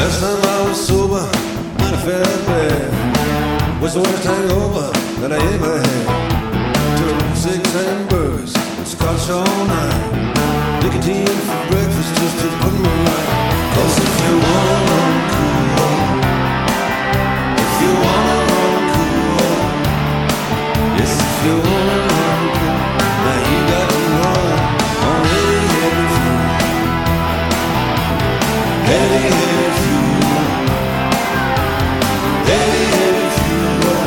Last time I was sober, I felt bad. Was the worst hangover that I ever had. Took 6 hamburgers and scotch all night. Nicotine for breakfast just to put me right. 'Cause if you wanna run cool, if you wanna run cool, yes, if you wanna run cool, now you got to run on heavy, heavy fuel. Heavy, heavy fuel. Heavy, heavy fuel.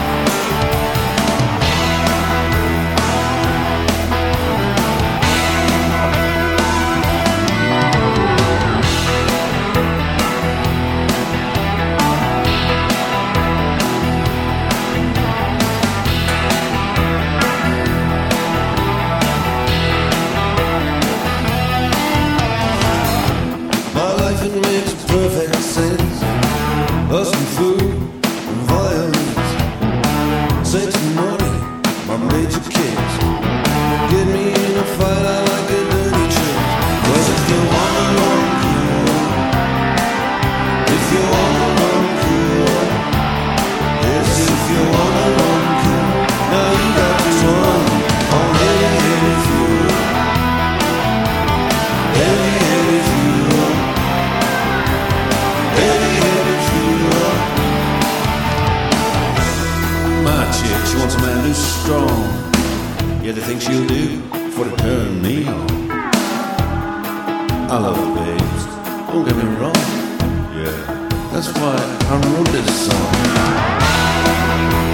My life, it makes perfect sense. Us and food and violence. Sex and money, my major kids. Get me in a fight, I like a dirty trick. 'Cause if you wanna run cool, if you wanna run cool, yes, if you wanna run cool, now you got to run on heavy, heavy fuel. Heavy, heavy fuel. Heavy, heavy fuel. My chick, she wants a man who's strong. Yeah, the things she'll do for to turn me on. I love her, babes. Don't get me wrong. Yeah, that's why I wrote this song.